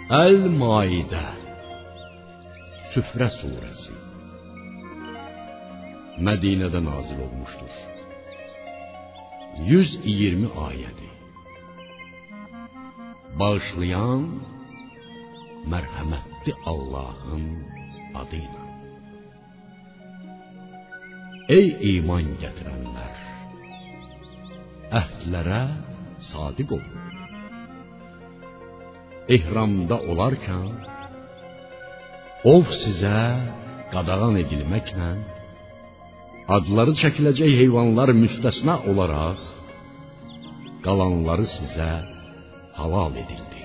El-Maidə Süfrə surəsi Mədinədə nazil olmuşdur. 120 ayədi. Bağışlayan, mərhəmətli Allahın adıyla. Ey iman gətirənlər! Əhdlərə sadiq olun. İhramda olarkən, ov sizə qadağan edilməklə, adları çəkiləcək heyvanlar müstəsna olaraq, qalanları sizə halal edildi.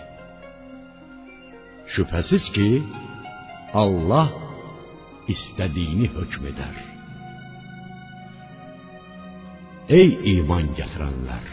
Şübhəsiz ki, Allah istədiyini hökm edər. Ey iman gətirənlər!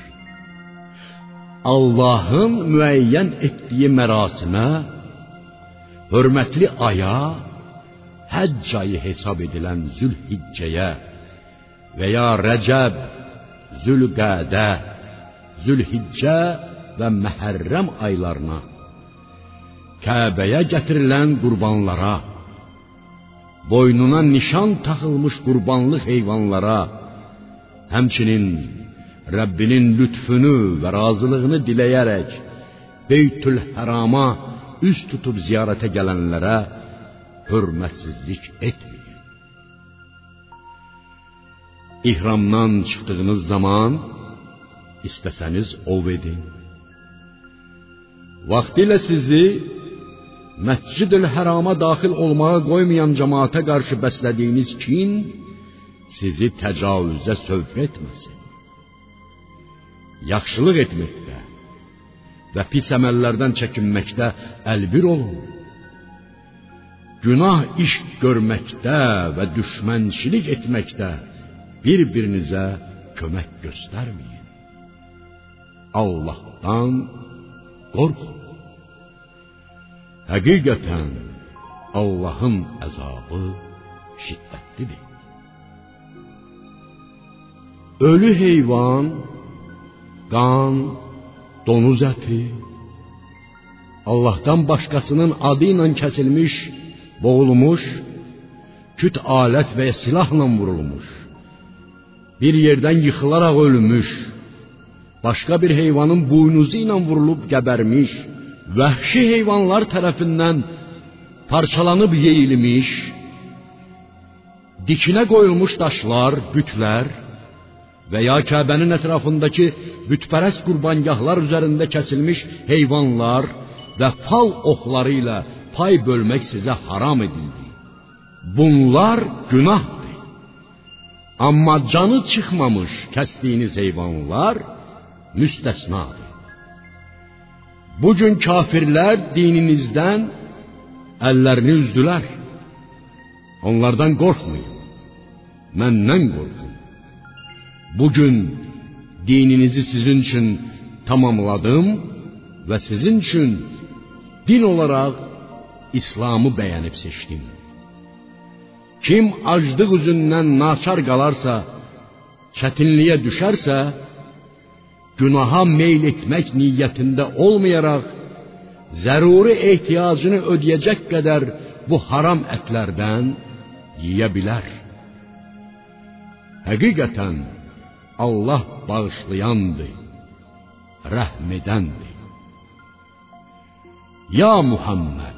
Allahın müəyyən etdiyi mərasimə, hörmətli aya, həcc ayı hesab edilən Zülhiccəyə və ya Rəcəb, Zülqədə, Zülhiccə və Məhərrəm aylarına, Kəbəyə gətirilən qurbanlara, boynuna nişan taxılmış qurbanlıq heyvanlara, həmçinin Rəbbinin lütfünü və razılığını diləyərək Beytül-Hərama üz tutub ziyarətə gələnlərə hörmətsizlik etməyin. İhramdan çıxdığınız zaman istəsəniz ov edin. Vaxtilə sizi Məscid-ül-Hərama daxil olmağa qoymayan cəmaata qarşı bəslədiyiniz kin sizi təcavüzə sövq etməsin. Yaxşılıq etməkdə və pis əməllərdən çəkinməkdə əlbir olun. Günah iş görməkdə və düşmənçilik etməkdə bir-birinizə kömək göstərməyin. Allahdan qorxun. Həqiqətən Allahın əzabı şiddətlidir. Ölü heyvan, qan, donuz əti, Allahdan başqasının adı ilə kəsilmiş, boğulmuş, küt alət və ya silahla vurulmuş, bir yerdən yıxılaraq ölmüş, başqa bir heyvanın buynuzu ilə vurulub qəbərmiş, vəhşi heyvanlar tərəfindən parçalanıb yeyilmiş, dikinə qoyulmuş daşlar, bütlər və ya Kəbənin ətrafındakı bütpərəst qurbangahlar üzərində kəsilmiş heyvanlar və fal oxları ilə pay bölmək sizə haram edildi. Bunlar günahdır. Amma canı çıxmamış kəsdiyiniz heyvanlar müstəsnadır. Bugün kafirlər dininizdən əllərini üzdülər. Onlardan qorxmayın, məndən qorxun. Bugün dininizi sizin üçün tamamladım və sizin üçün din olaraq İslamı bəyənib seçdim. Kim aclıq üzündən naçar qalarsa, çətinliyə düşərsə, günaha meyl etmək niyyətində olmayaraq, zəruri ehtiyacını ödəyəcək qədər bu haram ətlərdən yiyə bilər. Həqiqətən Allah bağışlayandır, rəhm edəndir. Ya Muhammed,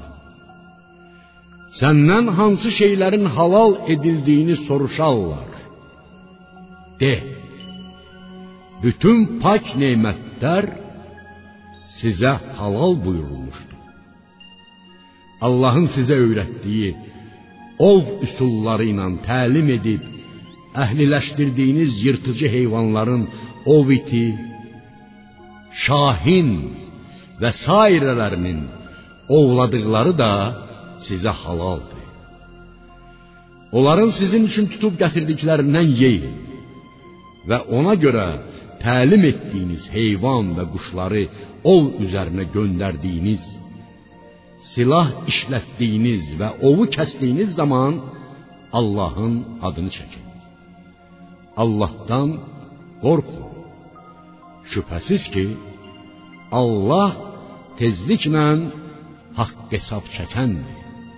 səndən hansı şeylərin halal edildiyini soruşarlar. De, bütün pak nemətlər sizə halal buyurulmuşdur. Allahın sizə öyrətdiyi ov üsulları ilə təlim edib, əhliləşdirdiyiniz yırtıcı heyvanların ov iti, şahin və sairələrinin ovladıqları da sizə halaldır. Onların sizin üçün tutub gətirdiklərindən yeyin və ona görə təlim etdiyiniz heyvan və quşları ov üzərinə göndərdiyiniz, silah işlətdiyiniz və ovu kəsdiyiniz zaman Allahın adını çəkin. Allahdan qorxun. Şübhəsiz ki, Allah tezliklə haqq hesab çəkəndir.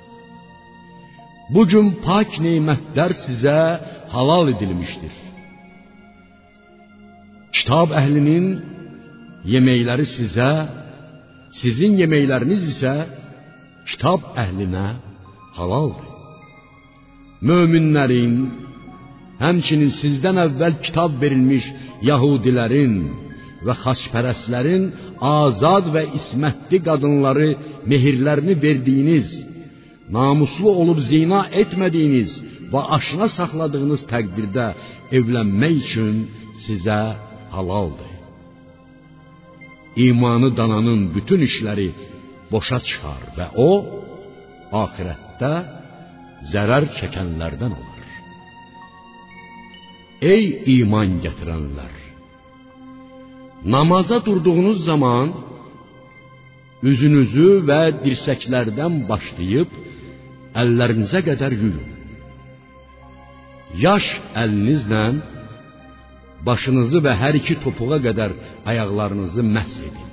Bugün pak nemətlər sizə halal edilmişdir. Kitab əhlinin yeməkləri sizə, sizin yeməkləriniz isə kitab əhlinə halaldır. Möminlərin, həmçinin sizdən əvvəl kitab verilmiş Yahudilərin və xaçpərəstlərin azad və ismətli qadınları mehirlərini verdiyiniz, namuslu olub zina etmədiyiniz və aşına saxladığınız təqdirdə evlənmək üçün sizə halaldır. İmanı dananın bütün işləri boşa çıxar və o, axirətdə zərər çəkənlərdən olur. Ey iman gətirənlər! Namaza durduğunuz zaman üzünüzü və dirsəklərdən başlayıb əllərinizə qədər yuyun. Yaş əlinizlə başınızı və hər iki topuğa qədər ayaqlarınızı məhs edin.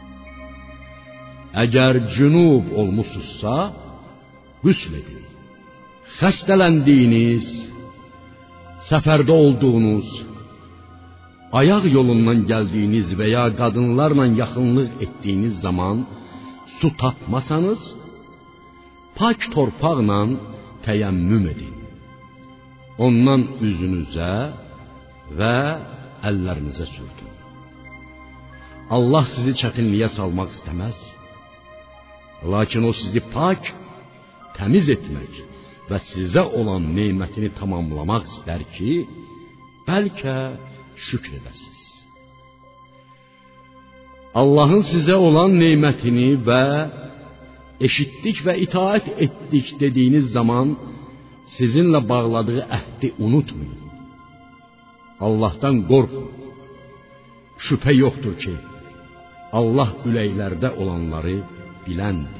Əgər cünub olmusunuzsa, qüsl edin. Xəstələndiyiniz, səfərdə olduğunuz, ayaq yolundan gəldiyiniz və ya qadınlarla yaxınlıq etdiyiniz zaman su tapmasanız, pak torpaqla təyəmmüm edin. Ondan üzünüzə və əllərinizə sürdün. Allah sizi çətinliyə salmaq istəməz. Lakin o sizi pak, təmiz etmək və sizə olan nemətini tamamlamaq istər ki, bəlkə şükr edəsiniz. Allahın sizə olan nemətini və eşitdik və itaat etdik dediyiniz zaman sizinlə bağladığı əhdi unutmayın. Allahdan qorxun. Şübhə yoxdur ki, Allah ürəklərdə olanları biləndir.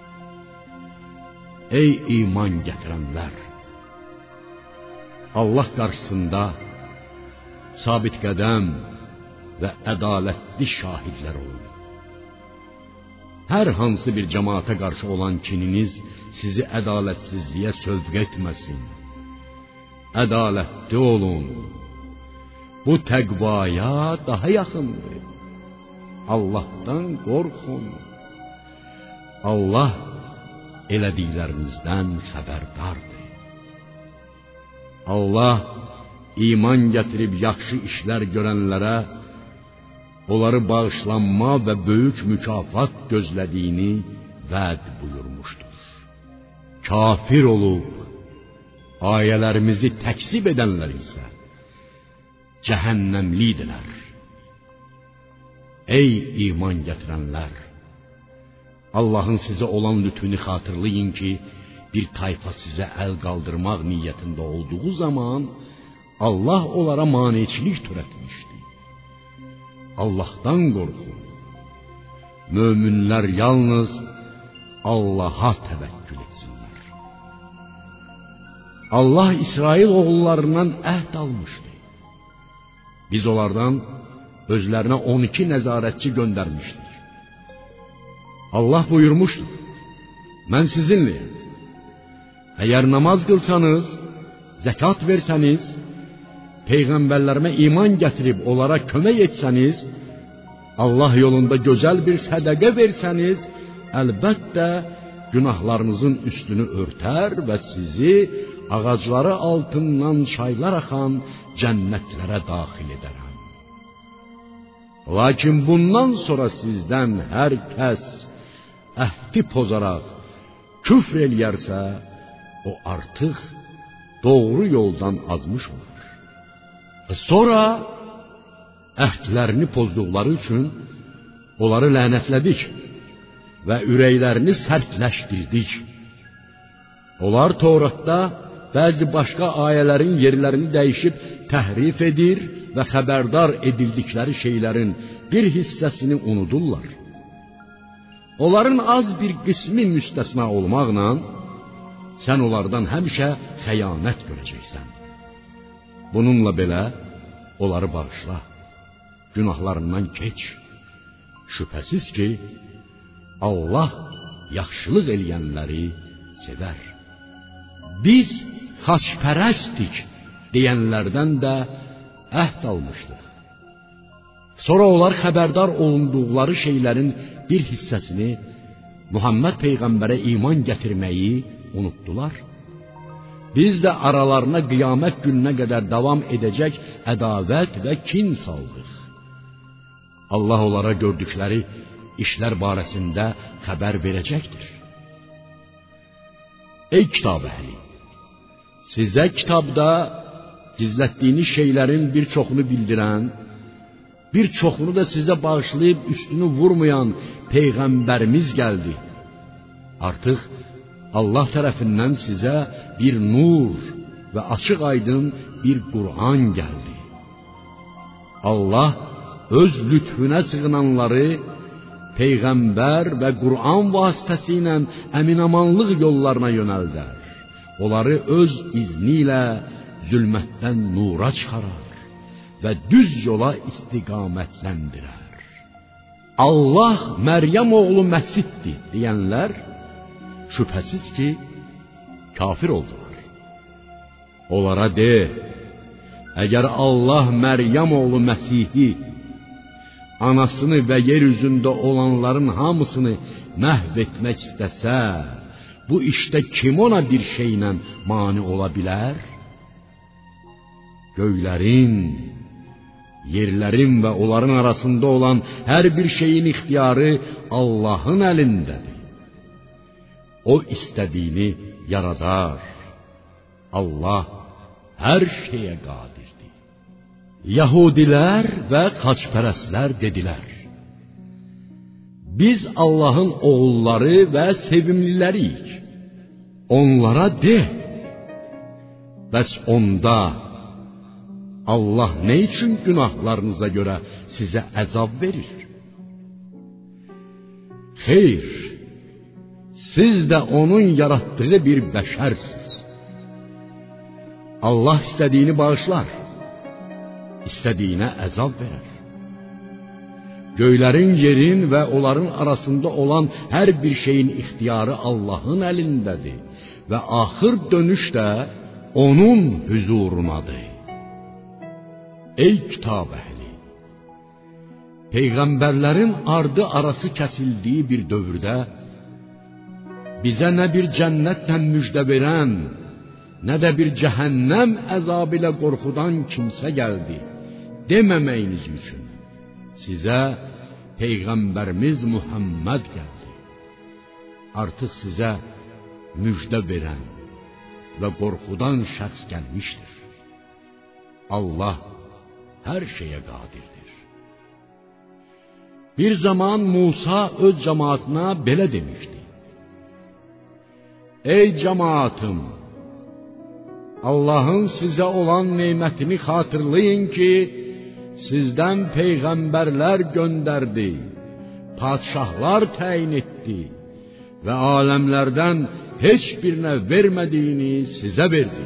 Ey iman gətirənlər! Allah qarşısında sabit qədəm və ədalətli şahidlər olun. Hər hansı bir cemaata qarşı olan kininiz sizi ədalətsizliyə sövq etməsin. Ədalətli olun. Bu təqvaya daha yaxındır. Allahdan qorxun. Allah elədiklərinizdən xəbərdardır. Allah iman gətirib yaxşı işlər görənlərə onları bağışlanma və böyük mükafat gözlədiyini vəd buyurmuşdur. Kafir olub ayələrimizi təkzib edənlər isə cəhənnəmlidirlər. Ey iman gətirənlər! Allahın sizə olan lütfünü xatırlayın ki, bir tayfa sizə əl qaldırmaq niyyətində olduğu zaman Allah onlara maneçilik törətmişdi. Allahdan qorxun. Möminlər yalnız Allaha təvəkkül etsinlər. Allah İsrail oğullarından əhd almışdı. Biz onlardan özlərinə 12 nəzarətçi göndərmişdik. Allah buyurmuşdur: mən sizinleyim. Əgər namaz qılsanız, zəkat versəniz, peyğəmbərlərimə iman gətirib onlara kömək etsəniz, Allah yolunda gözəl bir sədəqə versəniz, əlbəttə günahlarınızın üstünü örtər və sizi ağacları altından çaylar axan cənnətlərə daxil edərəm. Lakin bundan sonra sizdən hər kəs əhdi pozaraq küfr eləyərsə, o artıq doğru yoldan azmış olur. Sonra əhdlərini pozduqları üçün onları lənətlədik və ürəklərini sərtləşdirdik. Onlar Tövratda bəzi başqa ayələrin yerlərini dəyişib təhrif edir və xəbərdar edildikləri şeylərin bir hissəsini unudurlar. Onların az bir qismi müstəsna olmaqla, sən onlardan həmişə xəyanət görəcəksən. Bununla belə, onları bağışla, günahlarından keç. Şübhəsiz ki, Allah yaxşılıq eləyənləri sevər. Biz xaçpərəstik deyənlərdən də əhd almışdıq. Sonra onlar xəbərdar olunduqları şeylərin bir hissəsini Muhammed Peyğəmbərə iman gətirməyi unutdular. Biz də aralarına qiyamət gününə qədər davam edəcək ədavət və kin saldıq. Allah onlara gördükləri işlər barəsində xəbər verəcəkdir. Ey kitab əhli! Sizə kitabda gizlətdiyiniz şeylərin bir çoxunu bildirən, bir çoxunu da sizə bağışlayıb üstünü vurmayan Peyğəmbərimiz gəldi. Artıq Allah tərəfindən sizə bir nur və açıq aydın bir Qur'an gəldi. Allah öz lütfünə sığınanları Peyğəmbər və Qur'an vasitəsilə əminamanlıq yollarına yönəldər. Onları öz izni ilə zülmətdən nura çıxarar və düz yola istiqamətləndirər. Allah Məryəm oğlu Məsihdir deyənlər şübhəsiz ki, kafir oldular. Onlara de, əgər Allah Məryəm oğlu Məsihi, anasını və yer üzündə olanların hamısını məhv etmək istəsə, bu işdə kim ona bir şeylə mani ola bilər? Göylərin, yerlərin və onların arasında olan hər bir şeyin ixtiyarı Allahın əlindədir. O istədiyini yaradar. Allah hər şeyə qadirdir. Yahudilər və xaçpərəstlər dedilər: biz Allahın oğulları və sevimliləriyik. Onlara de, bəs onda Allah nə üçün günahlarınıza görə sizə əzab verir? Xeyr, siz də onun yaratdığı bir bəşərsiniz. Allah istədiyini bağışlar, istədiyinə əzab verər. Göylərin, yerin və onların arasında olan hər bir şeyin ixtiyarı Allahın əlindədir və axır dönüş də onun hüzurunadır. Ey kitab əhli! Peyğəmbərlərin ardı arası kəsildiyi bir dövrdə bizə nə bir cənnətlə müjdə verən, nə də bir cəhənnəm əzabı ilə qorxudan kimsə gəldi deməməyiniz üçün sizə Peyğəmbərimiz Muhammed gəldi. Artıq sizə müjdə verən və qorxudan şəxs gəlmişdir. Allah hər şeyə qadirdir. Bir zaman Musa öz cəmaatına belə demişdi: ey cəmaatım! Allahın sizə olan nemətini xatırlayın ki, sizdən peyğəmbərlər göndərdi, padşahlar təyin etdi və aləmlərdən heç birinə vermədiyini sizə verdi.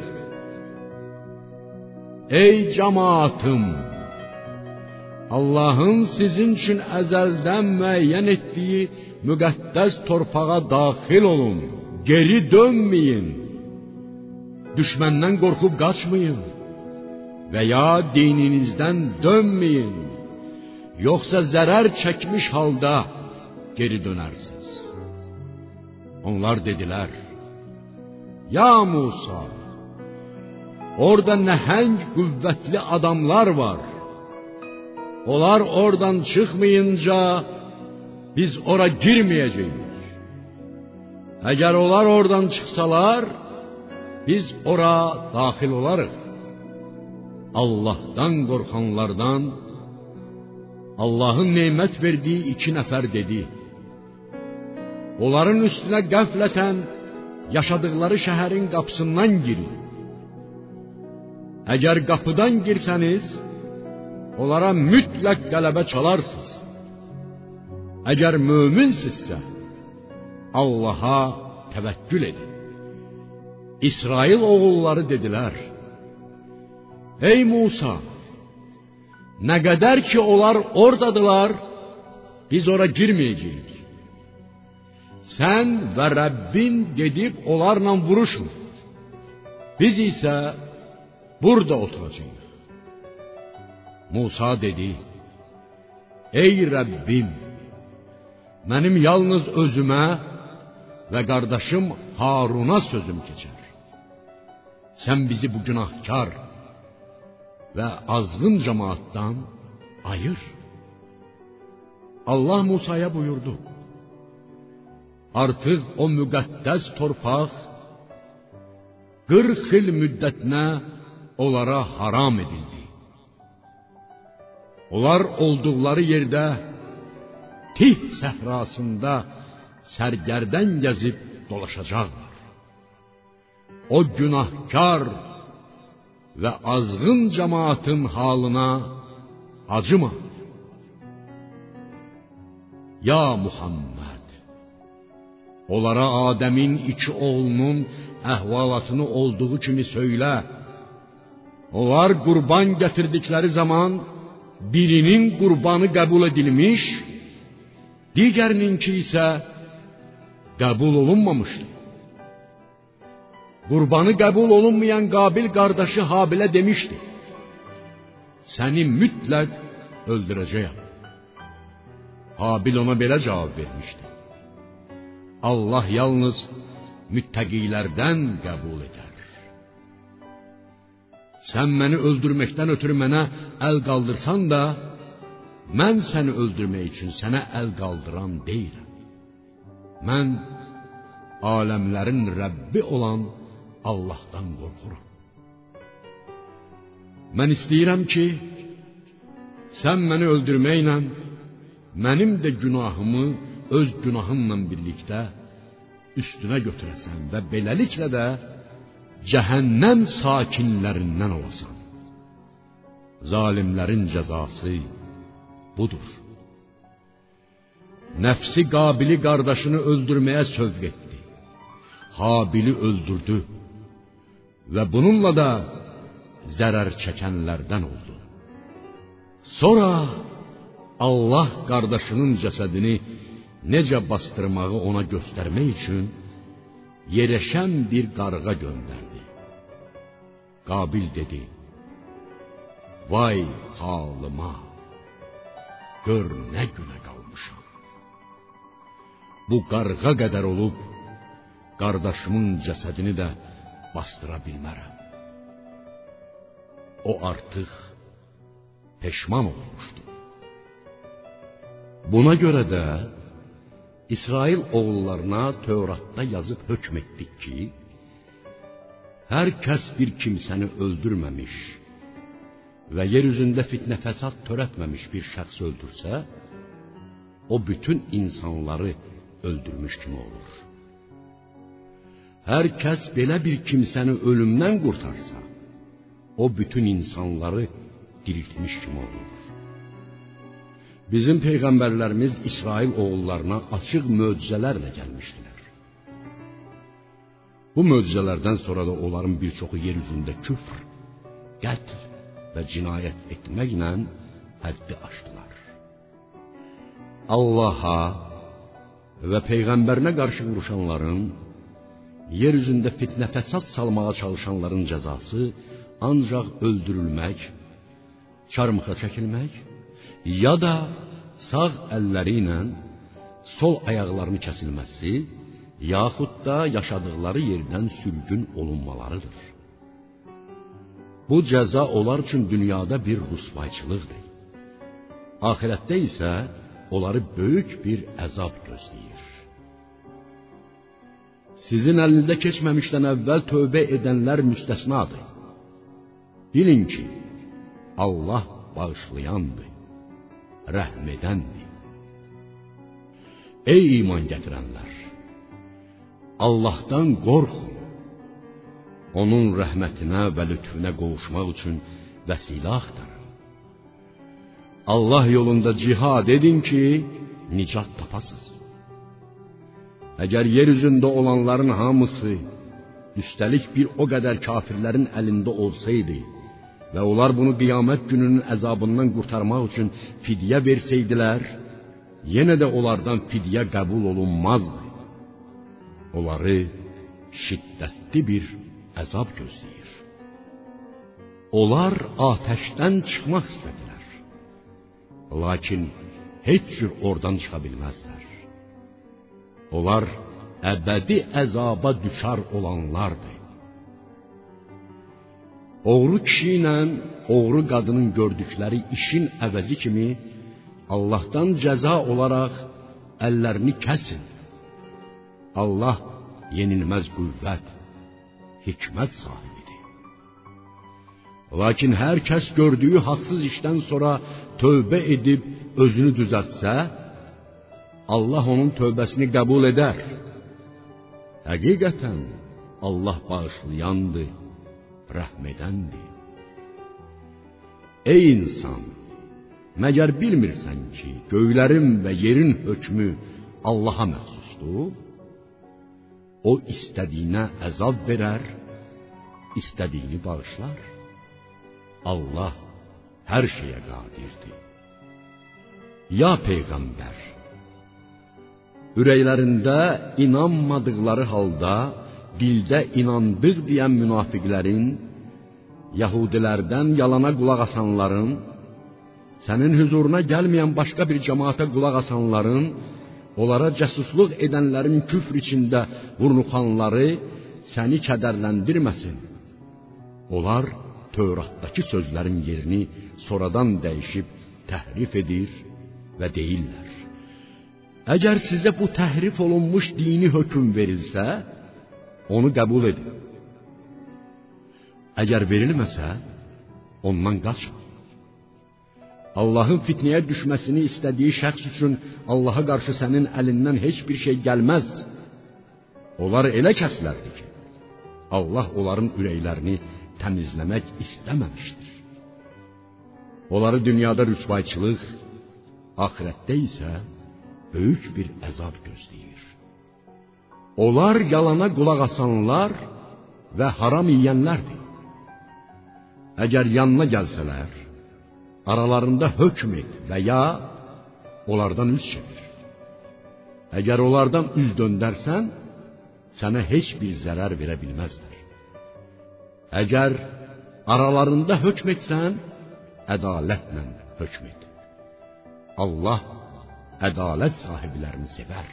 Ey cəmaatım! Allahın sizin üçün əzəldən müəyyən etdiyi müqəddəs torpağa daxil olun, geri dönməyin, düşməndən qorxub qaçmayın və ya dininizdən dönməyin, yoxsa zərər çəkmiş halda geri dönərsiniz. Onlar dedilər: ya Musa, orada nəhəng qüvvətli adamlar var. Onlar oradan çıxmayınca biz ora girməyəcəyik. Əgər onlar oradan çıxsalar, biz ora daxil olarıq. Allahdan qorxanlardan Allahın nemət verdiyi 2 nəfər dedi: onların üstünə qəflətən yaşadıkları şəhərin qapısından girin. Əgər qapıdan girsəniz, onlara mütləq qələbə çalarsınız. Əgər möminsinizsə, Allaha təvəkkül edin. İsrail oğulları dedilər: ey Musa, nə qədər ki onlar oradadılar, biz ora girməyəcəyik. Sən və Rəbbin gedib onlarla vuruşun. Biz isə burada oturacağıq. Musa dedi: Ey Rəbbim, mənim yalnız özümə və qardaşım Haruna sözüm keçər. Sən bizi bu günahkar və azğın cemaatdan ayır. Allah Musaya buyurdu: Artıq o müqəddəs torpaq 40 il müddətinə onlara haram edildi. Onlar olduqları yerdə Tih səhrasında sərgərdən gəzib dolaşacaqlar. O günahkar və azğın cemaatın halına acıma. Ya Muhammed, onlara Adəmin 2 oğlunun əhvalatını olduğu kimi söylə. Onlar qurban gətirdikləri zaman birinin qurbanı qəbul edilmiş, digərininki isə qəbul olunmamışdı. Qurbanı qəbul olunmayan Qabil qardaşı Habilə demişdi: Səni mütləq öldürəcəyəm. Habil ona belə cavab vermişdi: Allah yalnız müttəqilərdən qəbul edər. Sən məni öldürməkdən ötürü mənə əl qaldırsan da, mən səni öldürmək üçün sənə əl qaldıran deyiləm. Mən aləmlərin Rəbbi olan Allahdan qorxuram. Mən istəyirəm ki, sən məni öldürməklə mənim də günahımı öz günahımla birlikdə üstünə götürəsən və beləliklə də cəhənnəm sakinlərindən olasan. Zalimlərin cəzası budur. Nəfsi Qabili qardaşını öldürməyə sövq etdi. Habili öldürdü və bununla da zərər çəkənlərdən oldu. Sonra Allah qardaşının cəsədini necə bastırmağı ona göstərmək üçün yerəşən bir qarğa göndərdi. Qabil dedi: Vay halıma, gör nə günə qalmışam. Bu qarğa qədər olub, qardaşımın cəsədini də bastıra bilmərəm. O artıq peşman olmuşdu. Buna görə də İsrail oğullarına Tövratda yazıb hökm etdik ki, hər kəs bir kimsəni öldürməmiş və yer üzündə fitnə fəsad törətməmiş bir şəxs öldürsə, o bütün insanları öldürmüş kimi olur. Hər kəs belə bir kimsəni ölümdən qurtarsa, o bütün insanları diriltmiş kimi olur. Bizim peyğəmbərlərimiz İsrail oğullarına açıq möcüzələrlə gəlmişdilər. Bu möcüzələrdən sonra da onların bir çoxu yer üzündə küfr, qətl və cinayət etməklə həddi aşdılar. Allaha və peyğəmbərinə qarşı vuruşanların, yer üzündə fitnə fəsad salmağa çalışanların cəzası ancaq öldürülmək, çarmıxa çəkilmək, ya da sağ əlləri ilə sol ayaqlarını kəsilməsi, yaxud da yaşadıkları yerdən sürgün olunmalarıdır. Bu cəza onlar üçün dünyada bir rüsvayçılıqdır. Ahirətdə isə onları böyük bir əzab gözləyir. Sizin əlinizdə keçməmişdən əvvəl tövbə edənlər müstəsnadır. Bilin ki, Allah bağışlayandır, rəhm edəndir. Ey iman gətirənlər! Allahdan qorxun. Onun rəhmətinə və lütfüne qovuşmaq üçün vəsilə axtarın. Allah yolunda cihad edin ki, nicat tapasınız. Əgər yer üzündə olanların hamısı, üstəlik bir o qədər kafirlərin əlində olsaydı və onlar bunu qiyamət gününün əzabından qurtarmaq üçün fidyə versəydilər, yenə də onlardan fidyə qəbul olunmazdı. onları şiddətli bir əzab gözləyir. Onlar atəşdən çıxmaq istədilər. Lakin heç cür oradan çıxa bilməzlər. Onlar əbədi əzaba düçar olanlardır. Oğru kişi ilə oğru qadının gördükləri işin əvəzi kimi Allahdan cəza olaraq əllərini kəsin. Allah yenilməz qüvvət, hikmət sahibidir. Lakin hər kəs gördüyü haqsız işdən sonra tövbə edib özünü düzəltsə, Allah onun tövbəsini qəbul edər. Həqiqətən Allah bağışlayandır, rəhm edəndir. Ey insan, məgər bilmirsən ki, göylərin və yerin hökmü Allaha məxsusdur? O istədiyinə əzab verər, istədiyini bağışlar. Allah hər şeyə qadirdir. Ya Peyğəmbər, ürəklərində inanmadıqları halda dildə inandıq deyən münafiqlərin, Yahudilərdən yalana qulaq asanların, sənin huzuruna gəlməyən başqa bir cəmaata qulaq asanların, onlara cəsusluq edənlərin küfr içində vurnuxanları səni kədərləndirməsin. Onlar Tövratdakı sözlərin yerini sonradan dəyişib təhrif edir və deyirlər: əgər sizə bu təhrif olunmuş dini hökm verilsə, onu qəbul edin. Əgər verilməsə, ondan qaçın. Allahın fitnəyə düşməsini istədiyi şəxs üçün Allaha qarşı sənin əlindən heç bir şey gəlməz. Onlar elə kəslərdir ki, Allah onların ürəklərini təmizləmək istəməmişdir. Onları dünyada rüsvayçılıq, axirətdə isə böyük bir əzab gözləyir. Onlar yalana qulaq asanlar və haram yeyənlərdir. Əgər yanına gəlsələr, aralarında hökm et və ya onlardan üz çevir. Əgər onlardan üz döndərsən, sənə heç bir zərər verə bilməzlər. Əgər aralarında hökm etsən, ədalətlə hökm et. Allah ədalət sahiblərini sevər.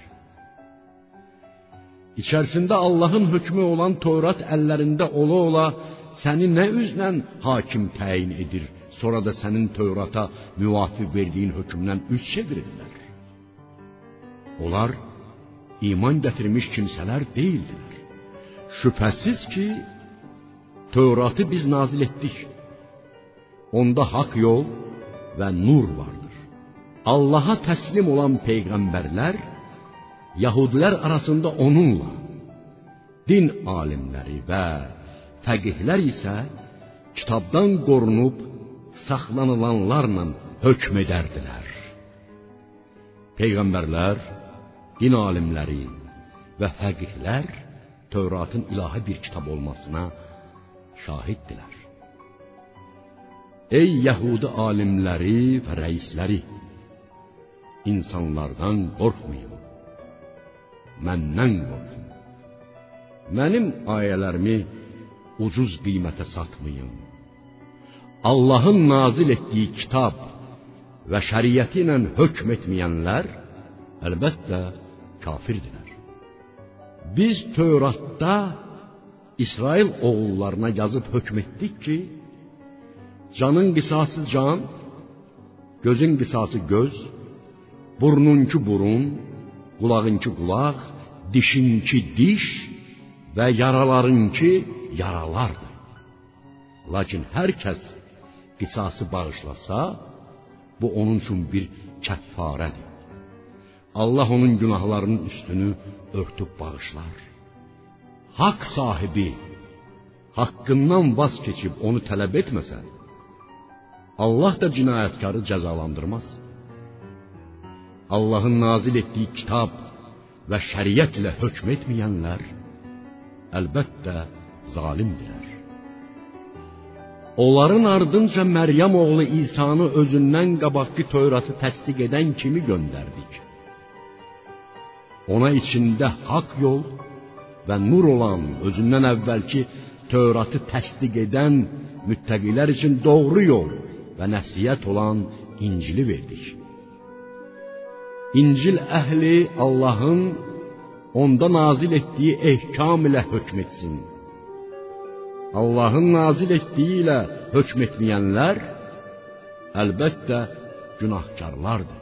İçərisində Allahın hökmü olan Tövrat əllərində ola-ola səni nə üzlə hakim təyin edir, sonra da sənin Tövrata müvafiq verdiyin hökmdən üz çevirirlər. Onlar iman gətirmiş kimsələr deyildilər. Şübhəsiz ki, Tövratı biz nazil etdik. Onda haqq yol və nur vardır. Allaha təslim olan peyğəmbərlər, Yahudilər arasında onunla, din alimləri və fəqihlər isə kitabdan qorunub saxlanılanlarla hökm edərdilər. Peyğəmbərlər, din alimləri və fəqihlər Tövratın ilahi bir kitab olmasına şahiddirlər. Ey Yəhudi alimləri və rəisləri, insanlardan qorxmayın, məndən qorxun. Mənim ayələrimi ucuz qiymətə satmayın. Allahın nazil etdiyi kitab və şəriəti ilə hökm etməyənlər əlbəttə kafirdirlər. Biz Tövratda İsrail oğullarına yazıb hökm etdik ki, canın qisası can, gözün qisası göz, burnunki burun, qulağınki qulaq, dişinki diş və yaralarınki yaralardır. Lakin hər kəs qisası bağışlasa, bu onun üçün bir kəffarədir. Allah onun günahlarının üstünü örtüb bağışlar. Haqq sahibi haqqından vaz keçib onu tələb etməsə, Allah da cinayətkarı cəzalandırmaz. Allahın nazil etdiyi kitab və şəriət ilə hökm etməyənlər əlbəttə zalimdirlər. Onların ardınca Məryəm oğlu İsa'nı özündən qabaqki Tövratı təsdiq edən kimi göndərdik. Ona içində haqq yol və nur olan, özündən əvvəlki Tövratı təsdiq edən müttəqilər üçün doğru yol və nəsihət olan İncili verdik. İncil əhli Allahın onda nazil etdiyi ehkam ilə hökm etsin. Allahın nazil etdiyi ilə hökm etməyənlər əlbəttə günahkarlardır.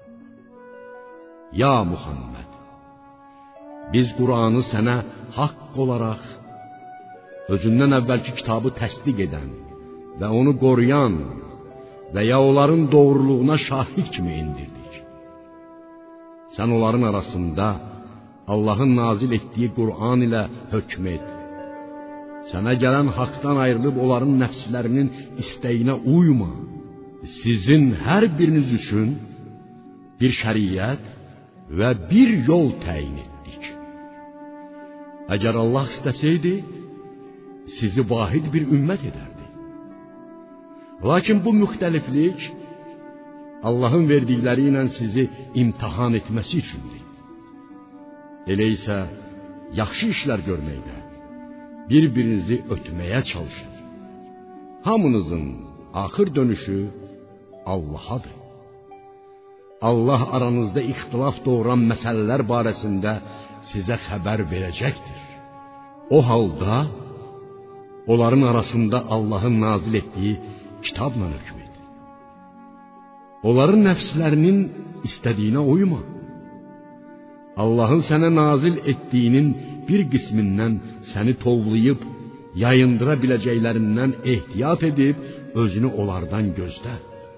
Ya Muhammed, biz Qur'anı sənə haqq olaraq özündən əvvəlki kitabı təsdiq edən və onu qoruyan və ya onların doğruluğuna şahid kimi indirdik. Sən onların arasında Allahın nazil etdiyi Qur'an ilə hökm et. Sənə gələn haqdan ayrılıb onların nəfslərinin istəyinə uyma. Sizin hər biriniz üçün bir şəriət və bir yol təyin etdik. Əgər Allah istəsəydi, sizi vahid bir ümmət edərdi. Lakin bu müxtəliflik Allahın verdikləri ilə sizi imtihan etməsi üçündür. Elə isə yaxşı işlər görməkdə bir-birinizi ötməyə çalışın. Hamınızın axır dönüşü Allah'adır. Allah aranızda ixtilaf doğuran məsələlər barəsində sizə xəbər verəcəkdir. O halda onların arasında Allahın nazil etdiyi kitabla hökm et. Onların nəfslərinin istədiyinə uyma. Allahın sənə nazil etdiyinin bir qismindən səni tovlayıb yayındıra biləcəklərindən ehtiyat edib özünü onlardan gözlə.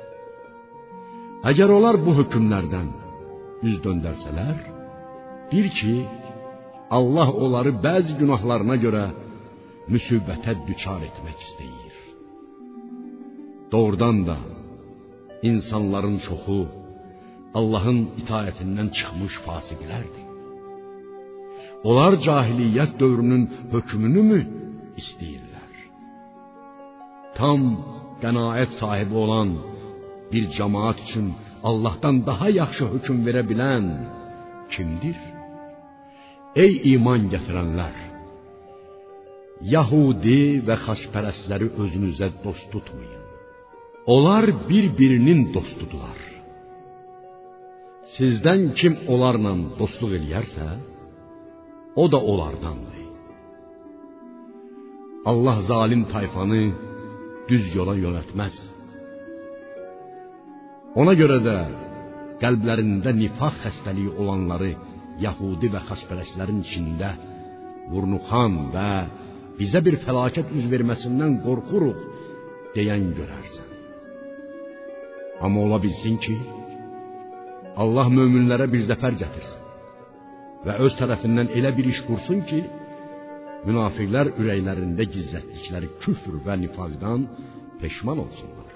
Əgər onlar bu hökmlərdən üz döndərsələr, bil ki, Allah onları bəzi günahlarına görə müsibətə düçar etmək istəyir. Doğrudan da insanların çoxu Allahın itaətindən çıxmış fasiqlərdir. Onlar cahiliyyət dövrünün hökmünü mü istəyirlər? Tam qənaət sahibi olan bir cemaat üçün Allah'tan daha yaxşı hökm verə bilən kimdir? Ey iman gətirənlər! Yahudi və xaçpərəstləri özünüzə dost tutmayın. Onlar bir-birinin dostudular. Sizdən kim onlarla dostluq eləyərsə, o da onlardandır. Allah zalim tayfanı düz yola yönəltməz. Ona görə də qəlblərində nifaq xəstəliyi olanları Yahudi və xaçpərəstlərin içində vurnuxan və bizə bir fəlakət üz verməsindən qorxuruq deyən görərsən. Amma ola bilsin ki, Allah möminlərə bir zəfər gətirsin və öz tərəfindən elə bir iş qursun ki, münafiqlər ürəklərində gizlətdikləri küfr və nifaqdan peşman olsunlar.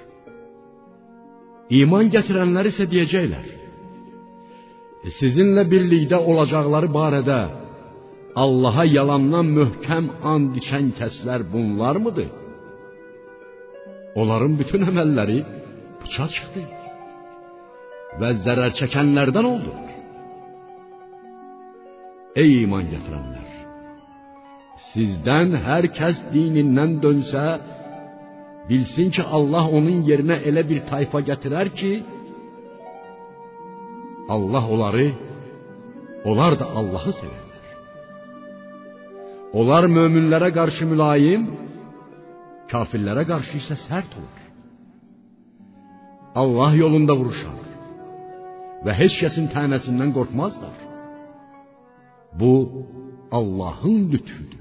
İman gətirənlər isə deyəcəklər: sizinlə birlikdə olacaqları barədə Allaha yalandan möhkəm and içən kəslər bunlar mıdır? Onların bütün əməlləri puça çıxdı və zərər çəkənlərdən oldular. Ey iman gətirənlər! Sizdən hər kəs dinindən dönsə, bilsin ki, Allah onun yerinə elə bir tayfa gətirər ki, Allah onları, onlar da Allah'ı severlər. Onlar möminlərə qarşı mülayim, kafirlərə qarşı isə sərt olur. Allah yolunda vuruşar və heç kəsin tənəsindən qorxmazlar. Bu Allah'ın lütfüdür.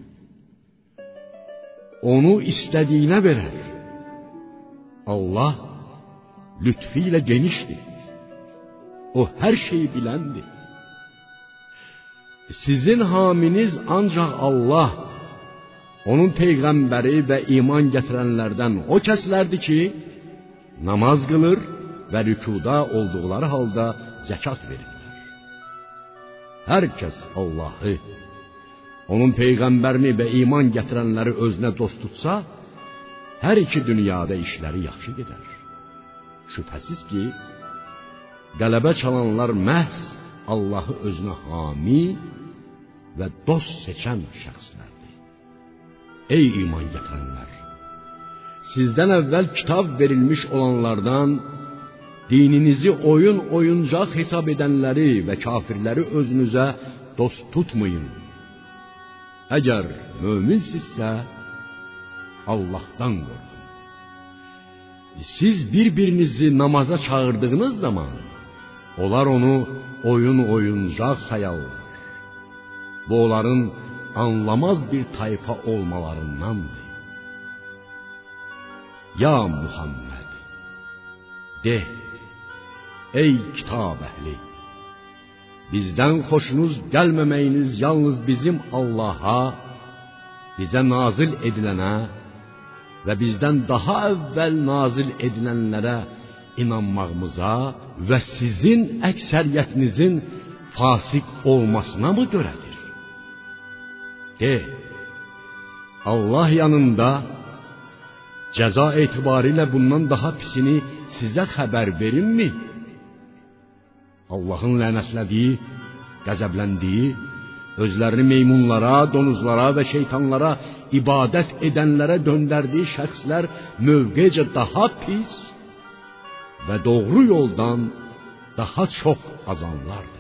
Onu istədiyinə verər. Allah lütfü ilə genişdir. O hər şeyi biləndir. Sizin haminiz ancaq Allah, onun peyğəmbəri və iman gətirənlərdən o kəslərdir ki, namaz qılır və rükuda olduqları halda zəkat verirlər. Hər kəs Allah'ı, onun peyğəmbərini və iman gətirənləri özünə dost tutsa, hər iki dünyada işləri yaxşı gedər. Şübhəsiz ki, qələbə çalanlar məhz Allah'ı özünə hami və dost seçən şəxslərdir. Ey iman gətirənlər! Sizdən əvvəl kitab verilmiş olanlardan dininizi oyuncaq hesab edənləri və kafirləri özünüzə dost tutmayın. Əgər möminsinizsə, Allahdan qorxun. Siz bir-birinizi namaza çağırdığınız zaman, onlar onu oyuncaq sayarlar. Bu, onların anlamaz bir tayfa olmalarındandır. Ya Muhammed, de, ey kitab əhli, bizdən xoşunuz gəlməməyiniz yalnız bizim Allaha, bizə nazil edilənə və bizdən daha əvvəl nazil edilənlərə inanmağımıza və sizin əksəriyyətinizin fasik olmasına mı görədir? De, Allah yanında cəza etibarilə bundan daha pisini sizə xəbər verimmi? Allahın lənətlədiyi, qəzəbləndiyi, özlərini meymunlara, donuzlara və şeytanlara ibadət edənlərə döndərdiyi şəxslər mövqecə daha pis və doğru yoldan daha çox azanlardır.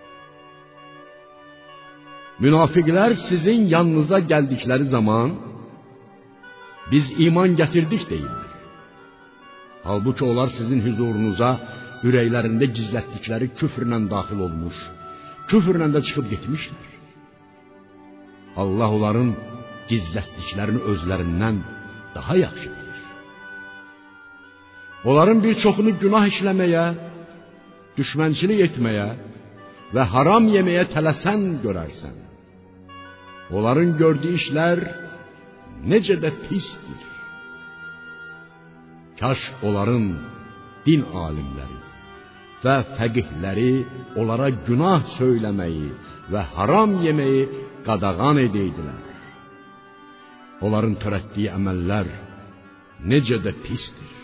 Münafiqlər sizin yanınıza gəldikləri zaman biz iman gətirdik deyirlər. Halbuki onlar sizin hüzurunuza ürəklərində gizlətdikləri küfrlə daxil olmuş, küfrlə də çıxıb getmişlər. Allah onların gizlətdiklərini özlərindən daha yaxşı bilir. Onların bir çoxunu günah işləməyə, düşmənçilik etməyə və haram yeməyə tələsən görərsən. Onların gördüyü işlər necə də pisdir. Kaş onların din alimləri və fəqihləri onlara günah söyləməyi və haram yeməyi qadağan edeydilər. Onların törətdiyi əməllər necə də pisdir.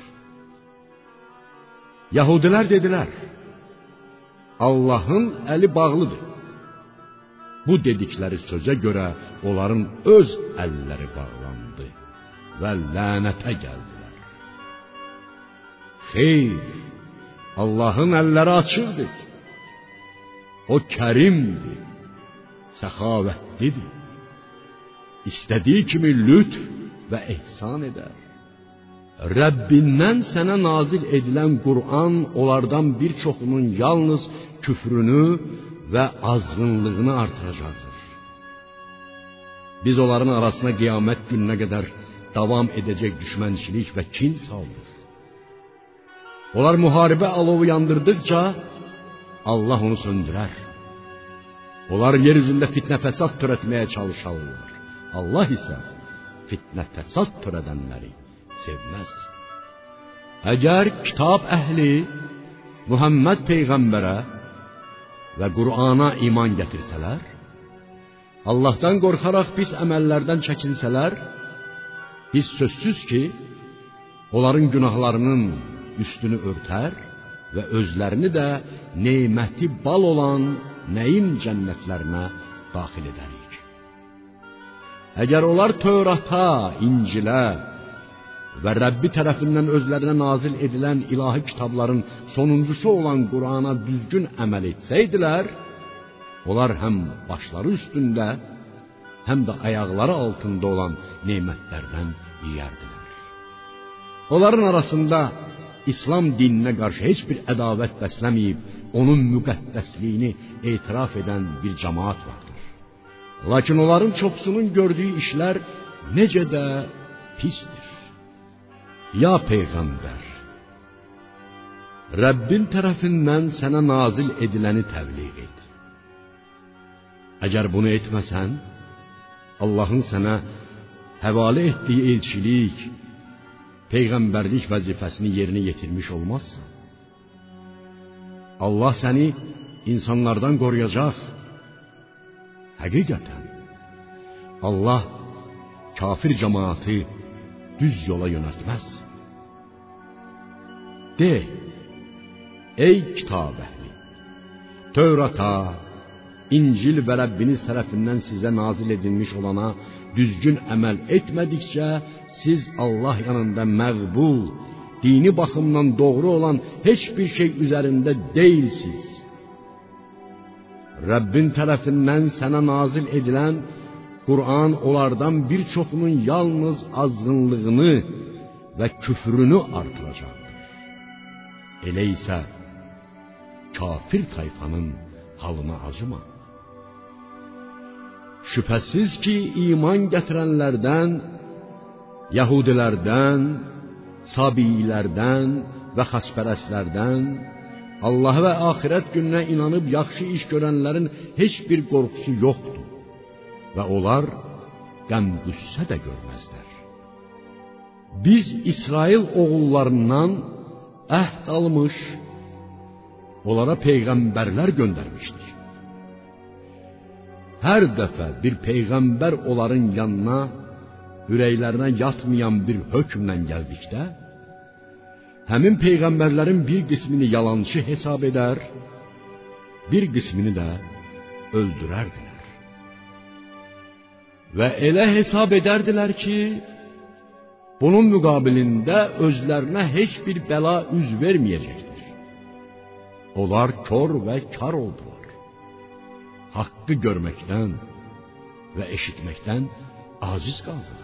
Yahudilər dedilər, Allahın əli bağlıdır. Bu dedikləri sözə görə onların öz əlləri bağlandı və lənətə gəldilər. Xeyr, Allahın əlləri açıqdır. O kərimdir, səxavətlidir. İstədiyi kimi lütf və ehsan edər. Rəbbindən sənə nazil edilən Qur'an onlardan bir çoxunun yalnız küfrünü və azğınlığını artıracaqdır. Biz onların arasına qiyamət gününə qədər davam edəcək düşmənçilik və kin saldıq. Onlar müharibə alovu yandırdıqca Allah onu söndürər. Onlar yer üzündə fitnə fəsad törətməyə çalışarlar. Allah isə fitnə fəsad törədənləri sevməz. Əgər kitab əhli Muhammed Peyğəmbərə və Qur'ana iman gətirsələr, Allahdan qorxaraq pis əməllərdən çəkinsələr, biz sözsüz ki, onların günahlarının üstünü örtər və özlərini də neməti bal olan nəyim cənnətlərinə daxil edərik. Əgər onlar Tövrata, İncilə və Rəbbi tərəfindən özlərinə nazil edilən ilahi kitabların sonuncusu olan Qur'ana düzgün əməl etsəydilər, onlar həm başları üstündə, həm də ayaqları altında olan nemətlərdən yeyərdilər. Onların arasında İslam dininə qarşı heç bir ədavət bəsləməyib, onun müqəddəsliyini etiraf edən bir cəmaat vardır. Lakin onların çoxsunun gördüyü işlər necə də pisdir. Ya Peyğəmbər, Rəbbin tərəfindən sənə nazil ediləni təbliğ et. Əgər bunu etməsən, Allahın sənə həvalə etdiyi elçilik, Peyğəmbərlik vəzifəsini yerinə yetirmiş olmazsan. Allah səni insanlardan qoruyacaq. Həqiqətən, Allah kafir cəmaatı düz yola yönəltməz. De, ey kitab əhli, Tövrata, İncil və Rəbbiniz tərəfindən sizə nazil edilmiş olana düzgün əməl etmədikcə, siz Allah yanında məqbul, dini baxımdan doğru olan heç bir şey üzərində deyilsiniz. Rəbbin tərəfindən sənə nazil edilən Qur'an onlardan bir çoxunun yalnız azğınlığını və küfrünü artıracaqdır. Elə isə kafir tayfanın halına acıma. Şübhəsiz ki, iman gətirənlərdən, Yahudilərdən, Sabiilərdən və xaspərəslərdən, Allah və axirət gününə inanıb yaxşı iş görənlərin heç bir qorxusu yoxdur və onlar qəm-qüssə də görməzlər. Biz İsrail oğullarından əhd almış, onlara peyğəmbərlər göndərmişdik. Hər dəfə bir peyğəmbər onların yanına ürəklərinə yatmayan bir hökmlə gəldikdə, həmin peyğəmbərlərin bir qismini yalançı hesab edər, bir qismini də öldürərdilər. Və elə hesab edərdilər ki, bunun müqabilində özlərinə heç bir bəla üz verməyəcəkdir. Onlar kör və kar oldular. Haqqı görməkdən və eşitməkdən aciz qaldılar.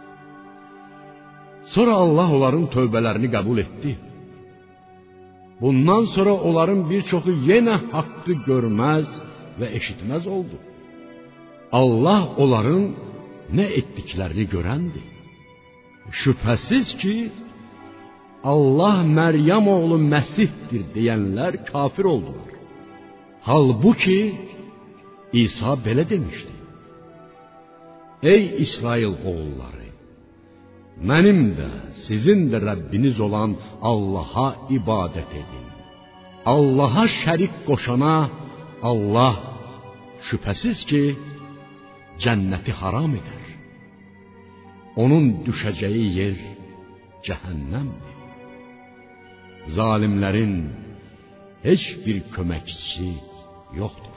Sonra Allah onların tövbələrini qəbul etdi. Bundan sonra onların bir çoxu yenə haqqı görməz və eşitməz oldu. Allah onların nə etdiklərini görəndir. Şübhəsiz ki, Allah Məryəm oğlu Məsihdir deyənlər kafir oldular. Halbuki İsa belə demişdi: Ey İsrail oğulları, mənim də, sizin də Rəbbiniz olan Allaha ibadət edin. Allaha şərik qoşana Allah şübhəsiz ki, cənnəti haram edər. Onun düşəcəyi yer cəhənnəmdir. Zalimlərin heç bir köməkçisi yoxdur.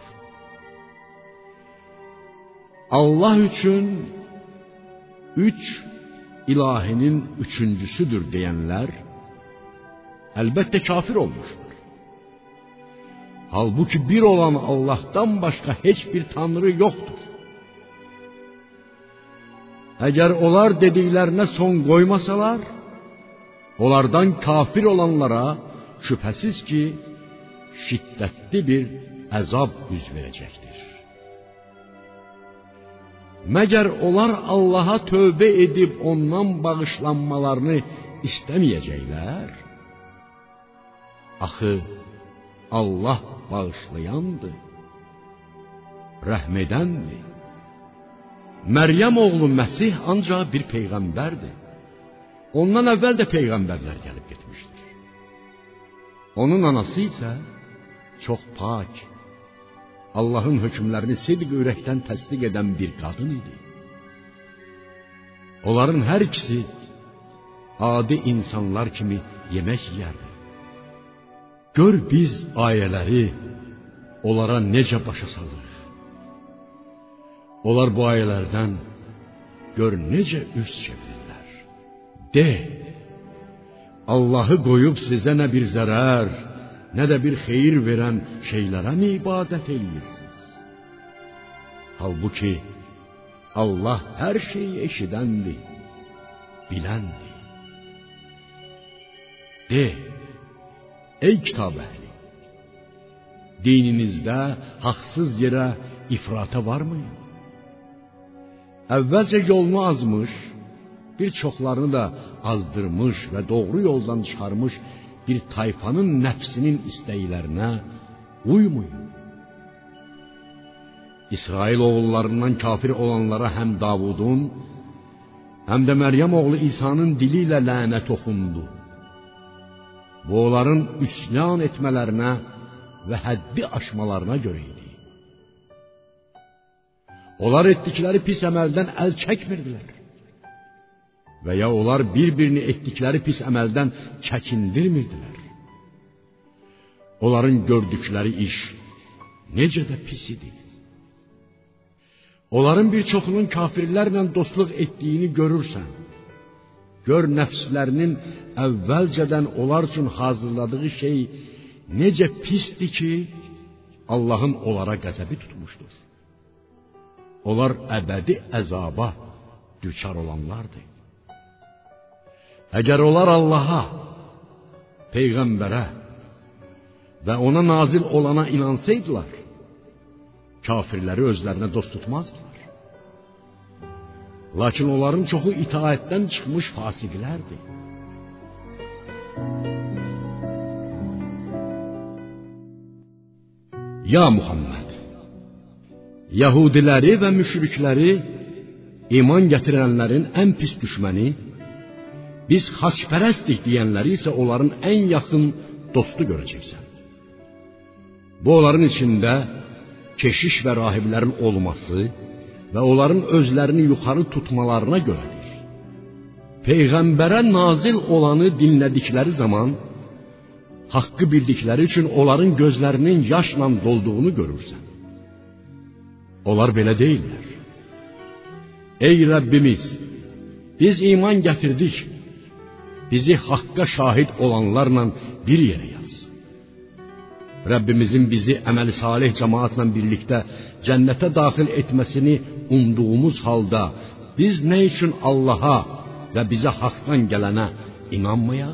Allah üçün üç ilahinin üçüncüsüdür deyənlər əlbəttə kafir olmuşlar. Halbuki bir olan Allah'tan başqa heç bir tanrı yoxdur. Əgər onlar dediklərinə son qoymasalar, onlardan kafir olanlara şübhəsiz ki, şiddətli bir əzab üz verəcəkdir. Məgər onlar Allaha tövbə edib ondan bağışlanmalarını istəməyəcəklər? Axı Allah bağışlayandır, rəhm edəndir. Məryəm oğlu Məsih ancaq bir peyğəmbərdir. Ondan əvvəl də peyğəmbərlər gəlib getmişdir. Onun anası isə çox pak, Allahın hökmlərini sidq ürəkdən təsdiq edən bir qadın idi. Onların hər ikisi adi insanlar kimi yemək yeyərdi. Gör biz ayələri onlara necə başa salır. Onlar bu ayələrdən gör necə üz çevirirlər. De, Allahı qoyub sizə nə bir zərər, nə də bir xeyir verən şeylərə mi ibadət edirsiniz? Halbuki Allah hər şeyi eşidəndir, biləndir. De, ey kitab əhli, dininizdə haqsız yerə ifrata varmı? Əvvəlcə yolunu azmış, bir çoxlarını da azdırmış və doğru yoldan çıxarmış bir tayfanın nəfsinin istəklərinə uymayın. İsrail oğullarından kafir olanlara həm Davudun, həm də Məryəm oğlu İsa'nın dili ilə lənət oxundu. Bu onların üsyan etmələrinə və həddi aşmalarına görə idi. Onlar etdikləri pis əməldən əl çəkmirdilər. Və ya onlar bir-birini etdikləri pis əməldən çəkindirmirdilər. Onların gördükləri iş necə də pis idi. Onların bir çoxunun kafirlərlə dostluq etdiyini görürsən. Gör nəfslərinin əvvəlcədən onlar üçün hazırladığı şey necə pisdir ki, Allahın onlara qəzəbi tutmuşdur. Onlar əbədi əzaba düçar olanlardır. Əgər onlar Allaha, Peyğəmbərə və ona nazil olana inansaydılar, kafirləri özlərinə dost tutmazdılar. Lakin onların çoxu itaətdən çıxmış fasiqlərdir. Ya Muhammed, Yahudiləri və müşrikləri, iman gətirənlərin ən pis düşməni, biz xaçpərəstik deyənləri isə onların ən yaxın dostu görəcəksən. Bu onların içində keşiş və rahiblərin olması və onların özlərini yuxarı tutmalarına görədir. Peyğəmbərə nazil olanı dinlədikləri zaman, haqqı bildikləri üçün onların gözlərinin yaşla dolduğunu görürsən. Onlar belə deyirlər. Ey Rəbbimiz, biz iman gətirdik, bizi haqqa şahid olanlarla bir yerə yaz. Rəbbimizin bizi əməli salih cəmaatla birlikdə cənnətə daxil etməsini umduğumuz halda biz nə üçün Allaha və bizə haqdan gələnə inanmayaq?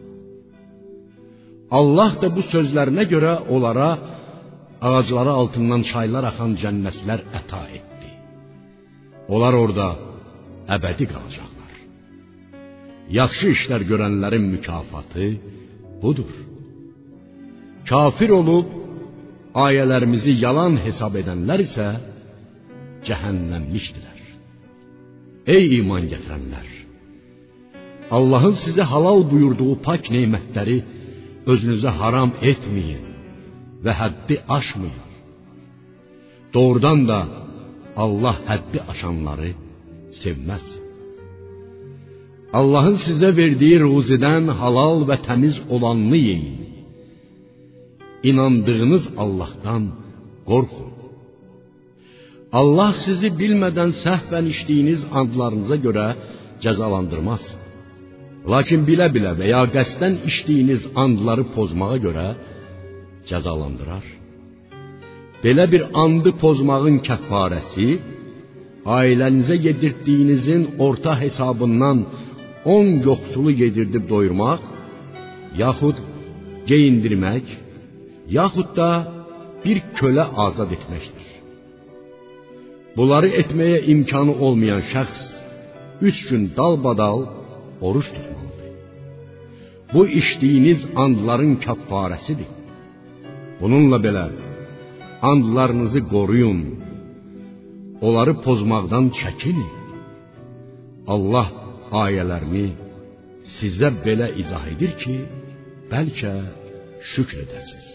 Allah da bu sözlərinə görə onlara ağacları altından çaylar axan cənnətlər əta etdi. Onlar orada əbədi qalacaqlar. Yaxşı işlər görənlərin mükafatı budur. Kafir olub ayələrimizi yalan hesab edənlər isə cəhənnəmlikdirlər. Ey iman gətirənlər! Allahın sizə halal buyurduğu pak nemətləri özünüzə haram etməyin və həddi aşmayın. Doğrudan da Allah həddi aşanları sevməz. Allahın sizə verdiyi ruzidən halal və təmiz olanını yeyin. İnandığınız Allah'tan qorxun. Allah sizi bilmədən səhvən içdiyiniz andlarınıza görə cəzalandırmaz. Lakin bilə-bilə və ya qəsdən içdiyiniz andları pozmağa görə cəzalandırar. Belə bir andı pozmağın kəffarəsi, ailənizə yedirdiyinizin orta hesabından 10 yoxsulu yedirdib doyurmaq, yaxud geyindirmək, yaxud da bir kölə azad etməkdir. Bunları etməyə imkanı olmayan şəxs 3 gün dalbadal oruç tutmalıdır. Bu içdiyiniz andların kəffarəsidir. Bununla belə andlarınızı qoruyun, onları pozmaqdan çəkinin. Allah ayələrini sizə belə izah edir ki, bəlkə şükr edəsiniz.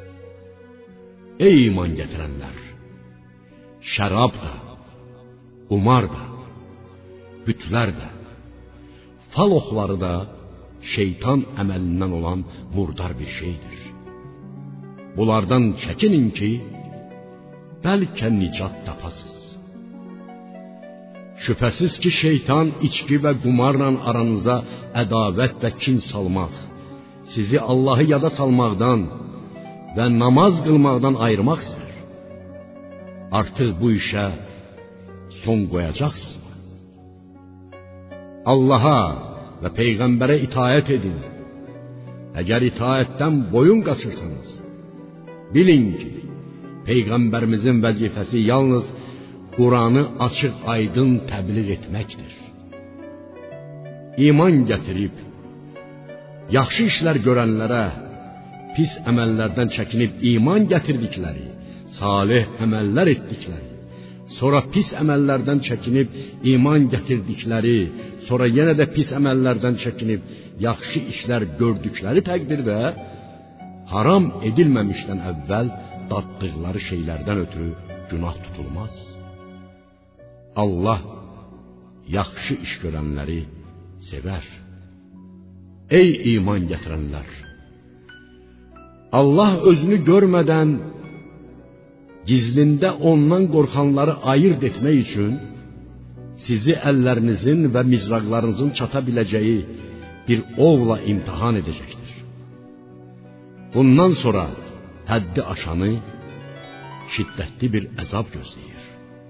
Ey iman gətirənlər! Şərab da, qumar da, bütlər də, fal oxları da şeytan əməlindən olan murdar bir şeydir. Bunlardan çəkinin ki, bəlkə nicat tapasınız. Şübhəsiz ki, şeytan içki və qumarla aranıza ədavət və kin salmaq, sizi Allahı yada salmaqdan və namaz qılmaqdan ayırmaq istər. Artıq bu işə son qoyacaqsınızmı? Allaha və Peyğəmbərə itaət edin. Əgər itaətdən boyun qaçırsanız, bilin ki, Peyğəmbərimizin vəzifəsi yalnız Quranı açıq aydın təbliğ etməkdir. İman gətirib, yaxşı işlər görənlərə, pis əməllərdən çəkinib iman gətirdikləri, salih əməllər etdikləri, sonra pis əməllərdən çəkinib iman gətirdikləri, sonra yenə də pis əməllərdən çəkinib yaxşı işlər gördükləri təqdirdə haram edilməmişdən əvvəl daddıqları şeylərdən ötürü günah tutulmaz. Allah yaxşı iş görənləri sevər. Ey iman gətirənlər! Allah özünü görmədən gizlində ondan qorxanları ayırt etmək üçün sizi əllərinizin və mizraqlarınızın çata biləcəyi bir ovla imtahan edəcəkdir. Bundan sonra həddi aşanı şiddətli bir əzab gözləyir.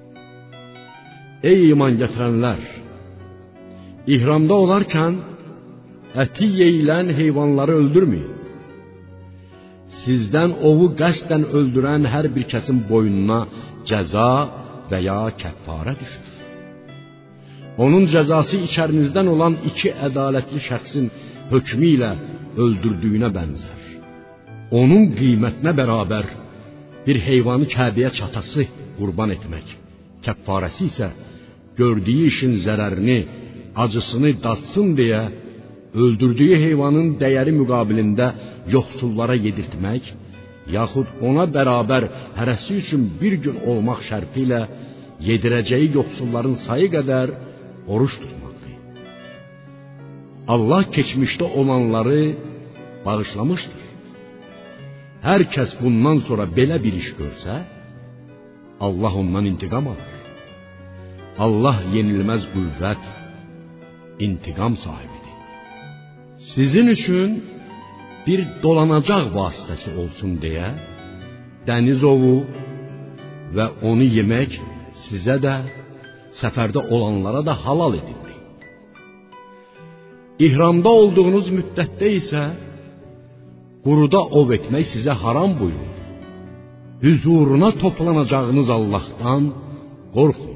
Ey iman gətirənlər! İhramda olarkən əti yeyilən heyvanları öldürməyin. Sizdən ovu qəsdən öldürən hər bir kəsin boynuna cəza və ya kəffarə düşür. Onun cəzası içərinizdən olan iki ədalətli şəxsin hökmü ilə öldürdüyünə bənzər. Onun qiymətinə bərabər bir heyvanı Kəbəyə çatası qurban etmək, kəffarəsi isə gördüyü işin zərərini, acısını datsın deyə öldürdüyü heyvanın dəyəri müqabilində yoxsullara yedirtmək, yaxud ona bərabər hərəsi üçün bir gün olmaq şərti ilə yedirəcəyi yoxsulların sayı qədər oruç tutmaqdır. Allah keçmişdə olanları bağışlamışdır. Hər kəs bundan sonra belə bir iş görsə, Allah ondan intiqam alır. Allah yenilməz qüvvət, intiqam sahibidir. Sizin üçün bir dolanacaq vasitəsi olsun deyə dəniz ovu və onu yemək sizə də, səfərdə olanlara da halal edildi. İhramda olduğunuz müddətdə isə quruda ov etmək sizə haram buyurulur. Hüzuruna toplanacağınız Allah'tan qorxun.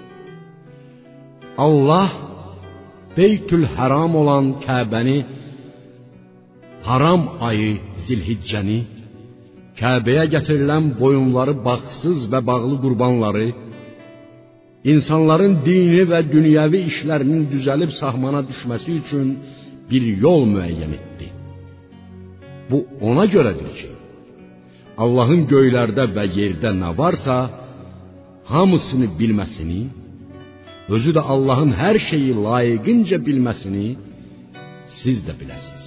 Allah Beytül Haram olan Kəbəni, haram ayı Zilhiccəni, Kəbəyə gətirilən boyunları bağsız və bağlı qurbanları, insanların dini və dünyəvi işlərinin düzəlib sahmana düşməsi üçün bir yol müəyyən etdi. Bu ona görədir ki, Allahın göylərdə və yerdə nə varsa, hamısını bilməsini, özü də Allahın hər şeyi layiqincə bilməsini siz də biləsiniz.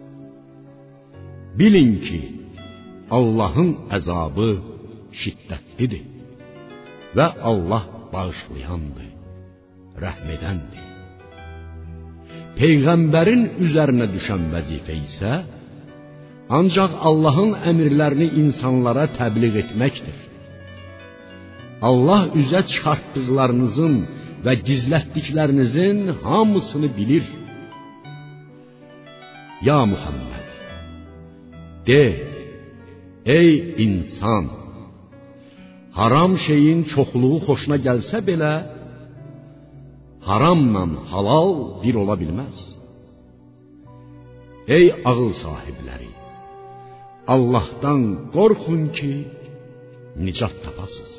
Bilin ki, Allahın əzabı şiddətlidir və Allah bağışlayandır, rəhm edəndir. Peyğəmbərin üzərinə düşən vəzifə isə ancaq Allahın əmrlərini insanlara təbliğ etməkdir. Allah üzə çıxartdıqlarınızın və gizlətdiklərinizin hamısını bilir. Ya Muhammed, de, ey insan, haram şeyin çoxluğu xoşuna gəlsə belə, haramla halal bir ola bilməz. Ey ağıl sahibləri, Allah'tan qorxun ki, nicat tapasınız.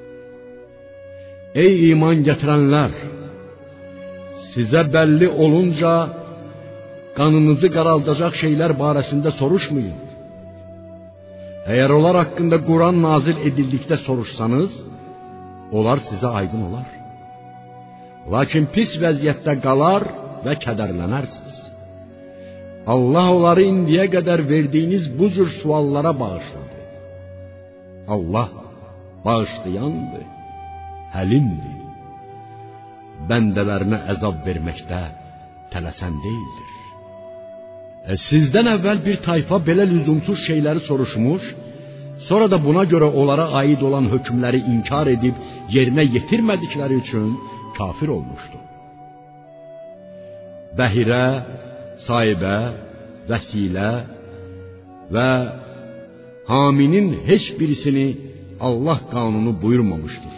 Ey iman gətirənlər, sizə bəlli olunca qanınızı qaraldacaq şeylər barəsində soruşmayın. Əgər onlar haqqında Quran nazil edildikdə soruşsanız, onlar sizə aydın olar. Lakin pis vəziyyətdə qalar və kədərlənərsiniz. Allah onları indiyə qədər verdiyiniz bu cür suallara bağışladı. Allah bağışlayandır, həlimdir. Bəndələrinə əzab verməkdə tələsən deyildir. Sizdən əvvəl bir tayfa belə lüzumsuz şeyləri soruşmuş, sonra da buna görə onlara aid olan hökmləri inkar edib yerinə yetirmədikləri üçün kafir olmuşdu. Bəhirə, sahibə, vəsilə və haminin heç birisini Allah qanunu buyurmamışdır.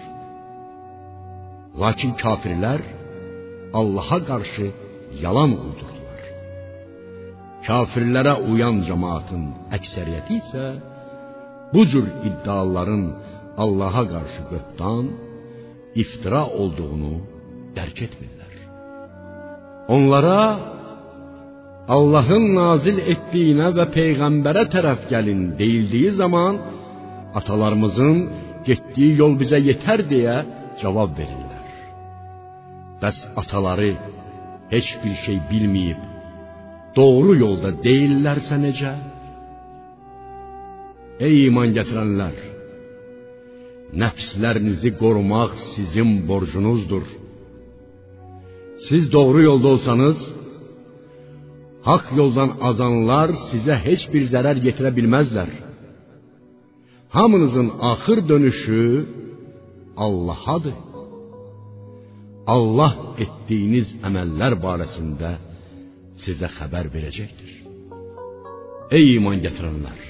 Lakin kafirlər Allah'a qarşı yalan uydurdular. Kafirlərə uyan cemaatın əksəriyyəti isə bu cür iddiaların Allah'a qarşı böhtan, iftira olduğunu dərk etmirlər. Onlara Allah'ın nazil etdiyinə və Peyğəmbərə tərəf gəlin deyildiyi zaman atalarımızın getdiyi yol bizə yetər deyə cavab verirlər. Bəs ataları heç bir şey bilməyib doğru yolda deyillərsə necə? Ey iman gətirənlər! Nəfslərinizi qorumaq sizin borcunuzdur. Siz doğru yolda olsanız, haqq yoldan azanlar sizə heç bir zərər yetirə bilməzlər. Hamınızın axır dönüşü Allahadır. Allah etdiyiniz əməllər barəsində sizə xəbər verəcəkdir. Ey iman gətirənlər!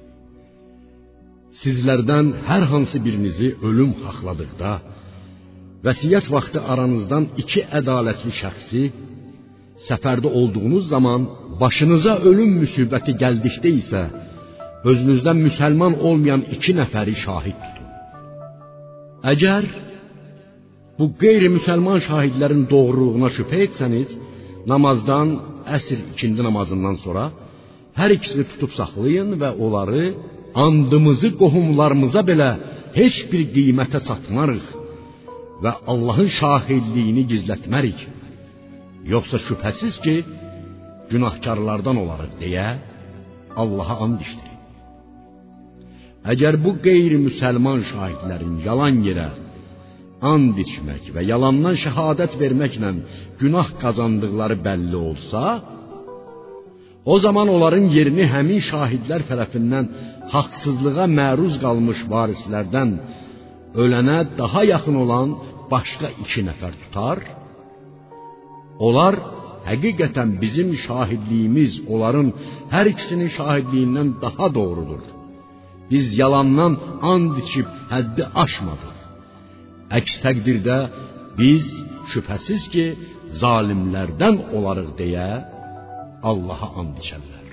Sizlərdən hər hansı birinizi ölüm haqladıqda, vəsiyyət vaxtı aranızdan iki ədalətli şəxsi səfərdə olduğunuz zaman başınıza ölüm müsibəti gəldikdə isə özünüzdən müsəlman olmayan iki nəfəri şahid tutun. Əgər bu qeyri-müsəlman şahidlərin doğruluğuna şübhə etsəniz, namazdan, əsr ikindi namazından sonra hər ikisini tutub saxlayın və onları andımızı qohumlarımıza belə heç bir qiymətə satmarıq və Allahın şahidliyini gizlətmərik. Yoxsa şübhəsiz ki, günahkarlardan olarıq deyə Allaha and içdirin. Əgər bu qeyri-müsəlman şahidlərin yalan yerə and içmək və yalandan şəhadət verməklə günah qazandıqları bəlli olsa, o zaman onların yerini həmin şahidlər tərəfindən haqsızlığa məruz qalmış varislərdən ölənə daha yaxın olan başqa iki nəfər tutar. Onlar həqiqətən bizim şahidliyimiz onların hər ikisinin şahidliyindən daha doğrudur. Biz yalandan and içib həddi aşmadıq. Əks təqdirdə biz şübhəsiz ki, zalimlərdən olarıq deyə Allaha and içərlər.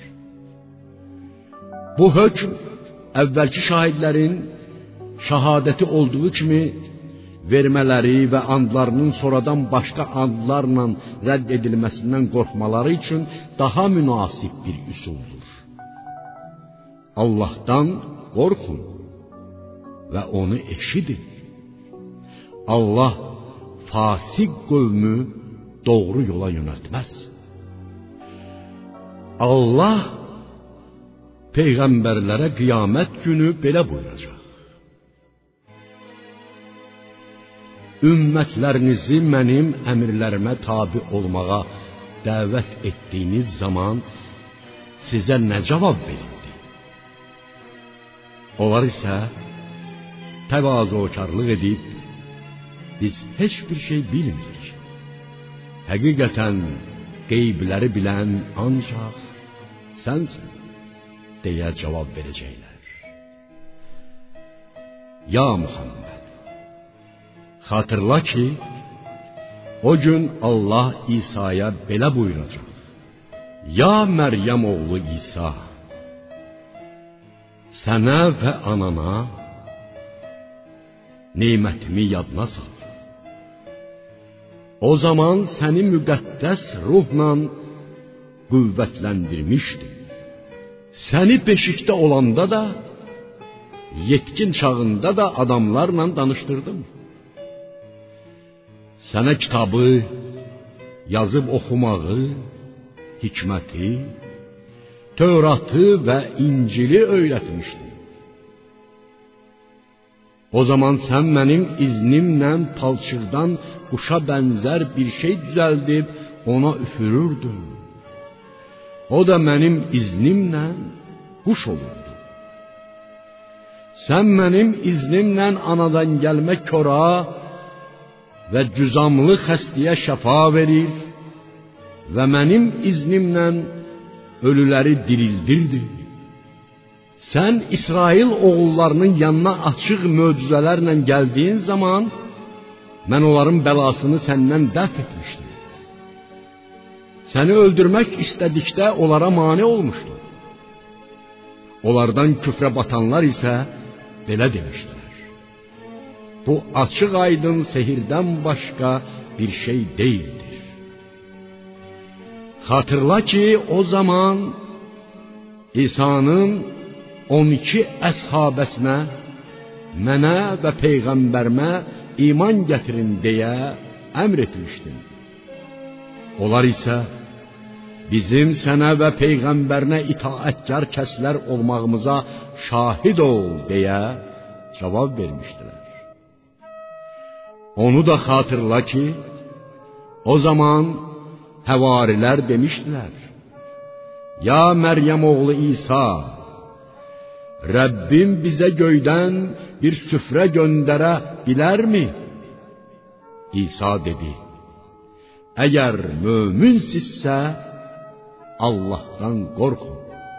Bu hökm əvvəlki şahidlərin şahadəti olduğu kimi vermələri və andlarının sonradan başqa andlarla rədd edilməsindən qorxmaları üçün daha münasib bir üsuldur. Allahdan qorxun və onu eşidin. Allah fasik qövmü doğru yola yönəltməz. Allah peyğəmbərlərə qiyamət günü belə buyuracaq: Ümmətlərinizi mənim əmrlərimə tabi olmağa dəvət etdiyiniz zaman sizə nə cavab verildi? Onlar isə təvazökarlıq edib, biz heç bir şey bilmirik. Həqiqətən qeybləri bilən ancaq sənsin deyə cavab verəcəklər. Ya Muhammed, xatırla ki, o gün Allah İsa'ya belə buyuracaq: Ya Məryəm oğlu İsa, sənə və anana nemətimi yadına sal. O zaman səni müqəddəs ruhla qüvvətləndirmişdim. Səni beşikdə olanda da, yetkin çağında da adamlarla danışdırdım. Sənə kitabı, yazıb oxumağı, hikməti, Tövratı və İncili öyrətmişdim. O zaman sən mənim iznimlə palçıqdan quşa bənzər bir şey düzəldib ona üfürürdün. O da mənim iznimlə quş olurdu. Sən mənim iznimlə anadan gəlmə kora və cüzamlı xəstəyə şəfa verir və mənim iznimlə ölüləri dirildirdin. Sən İsrail oğullarının yanına açıq möcüzələrlə gəldiyin zaman mən onların bəlasını səndən dəf etmişdim. Səni öldürmək istədikdə onlara mane olmuşdu. Onlardan küfrə batanlar isə belə demişdilər: Bu açıq aydın sehirdən başqa bir şey değildir. Xatırla ki, o zaman İsa'nın 12 əshabəsinə mənə və peyğəmbərimə iman gətirin deyə əmr etmişdim. Onlar isə bizim sənə və peyğəmbərinə itaətkar kəslər olmağımıza şahid ol deyə cavab vermişdilər. Onu da xatırla ki, o zaman həvarilər demişdilər: Ya Məryəm oğlu İsa, Rəbbim bizə göydən bir süfrə göndərə bilərmi? İsa dedi: Əgər möminsizsə, Allahdan qorxun.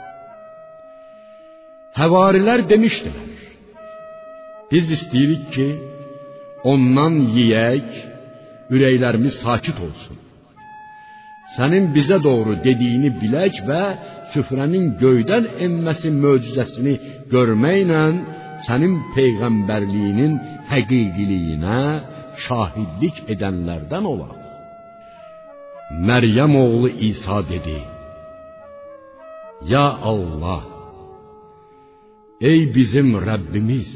Həvarilər demişdilər: Biz istəyirik ki, ondan yeyək, ürəklərimiz sakit olsun. Sənin bizə doğru dediyini bilək və süfrənin göydən enməsi möcüzəsini görməklə sənin peyğəmbərliyinin həqiqiliyinə şahidlik edənlərdən olaq. Məryəm oğlu İsa dedi: Ya Allah, ey bizim Rəbbimiz,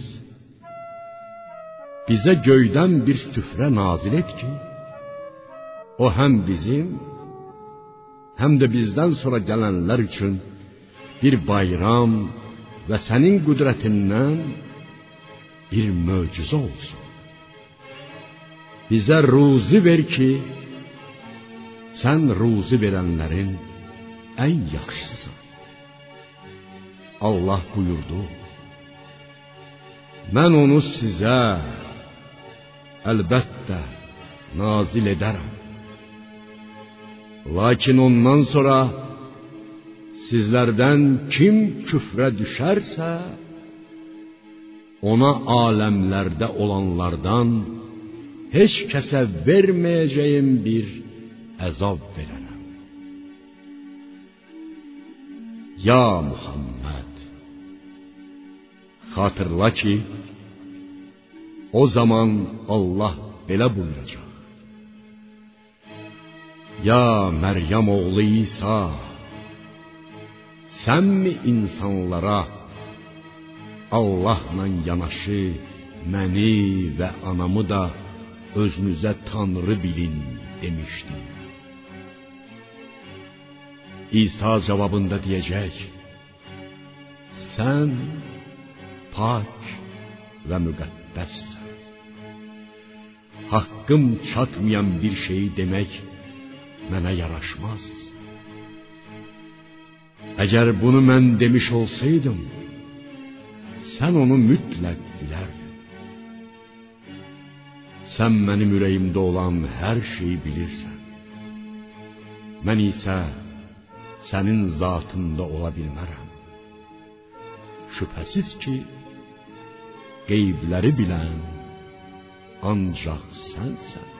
bizə göydən bir süfrə nazil et ki, o həm bizim, həm də bizdən sonra gələnlər üçün bir bayram və sənin qüdrətindən bir möcüzə olsun. Bizə ruzi ver ki, sən ruzi verənlərin ən yaxşısısan. Allah buyurdu: Mən onu sizə əlbəttə nazil edərəm. Lakin ondan sonra sizlərdən kim küfrə düşərsə, ona aləmlərdə olanlardan heç kəsə verməyəcəyim bir əzab verərəm. Ya Muhammed, xatırla ki, o zaman Allah belə buyuracaq: Ya Məryəm oğlu İsa, sənmi insanlara Allahla yanaşı məni və anamı da özünüzə Tanrı bilin demişdin. İsa cavabında deyəcək: Sən pak və müqəddəssən. Haqqım çatmayan bir şeyi demək mənə yaraşmaz. Əgər bunu mən demiş olsaydım, sən onu mütləq bilərdin. Sən mənim ürəyimdə olan hər şeyi bilirsən. Mən isə sənin zatında ola bilmərəm. Şübhəsiz ki, qeybləri bilən ancaq sənsən.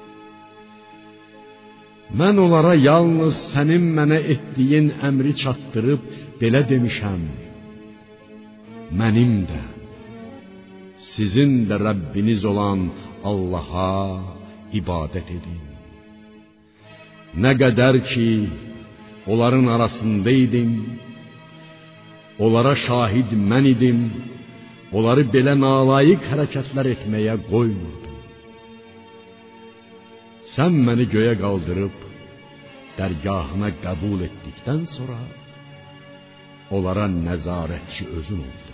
Mən onlara yalnız sənin mənə etdiyin əmri çatdırıb belə demişəm: Mənim də, sizin də Rəbbiniz olan Allaha ibadət edin. Nə qədər ki, onların arasındaydım, onlara şahid mən idim, onları belə nalayiq hərəkətlər etməyə qoymurdum. Sən məni göyə qaldırıb, dərgahına qəbul etdikdən sonra, onlara nəzarətçi özün oldun.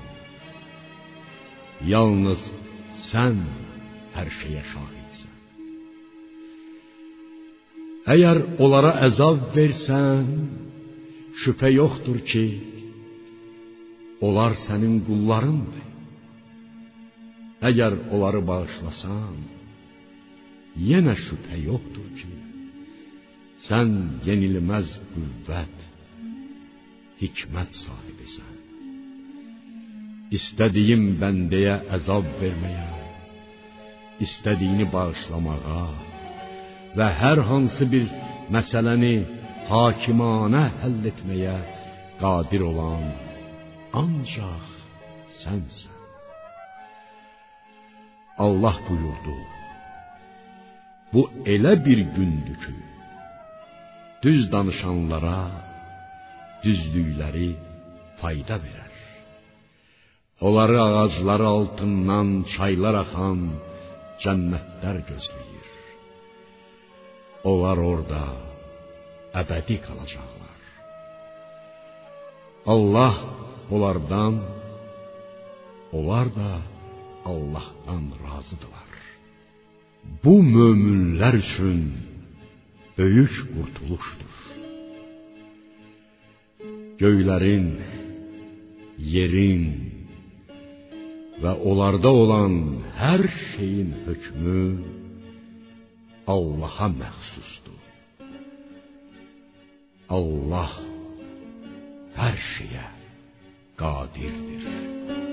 Yalnız sən hər şeyə şahidsən. Əgər onlara əzab versən, şübhə yoxdur ki, onlar sənin qullarındır. Əgər onları bağışlasan, yenə şübhə yoxdur ki, sən yenilməz qüvvət, hikmət sahibisən. İstədiyim bəndəyə əzab verməyə, istədiyini bağışlamağa və hər hansı bir məsələni hakimanə həll etməyə qadir olan ancaq sənsən. Allah buyurdu: Bu elə bir gündür ki, düz danışanlara düzlükləri fayda verər. Onları ağacları altından çaylar axan cənnətlər gözləyir. Onlar orada əbədi qalacaqlar. Allah onlardan, onlar da Allah'tan razıdılar. bu möminlər üçün böyük qurtuluşdur. Göylərin, yerin və onlarda olan hər şeyin hökmü Allaha məxsusdur. Allah hər şeyə qadirdir.